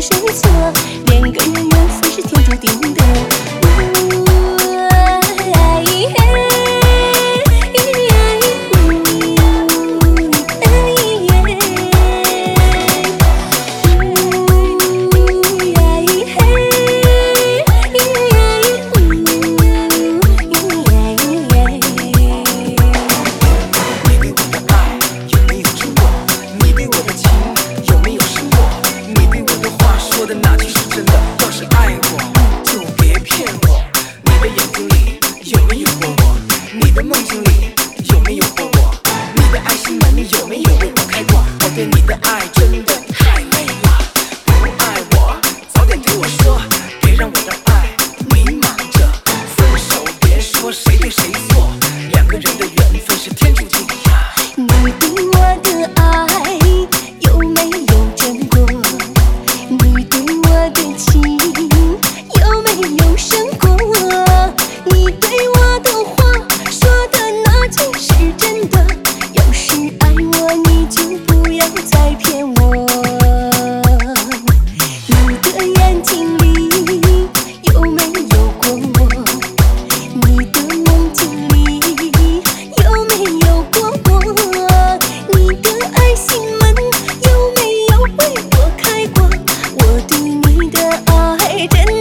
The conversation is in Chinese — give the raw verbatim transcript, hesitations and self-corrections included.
谁错？两个人缘分是天注定的。 说的那句是真的，要是爱我就别骗我。你的眼睛里有没有过我？你的梦境里有没有过我？你的爱心门有没有为我开过？我对你的爱真的太累了，不爱我早点对我说，别让我的爱迷茫着。分手别说谁对谁错，两个人的缘分是天注定呀。 你对我的爱有没有真过？你对我的情有没有胜过？你对我的话说的那句是真的？要是爱我，你就不要再骗我。你的眼睛里有没有过我？你的梦境里有没有过我？你的爱心门有没有为我开过？我对你的爱真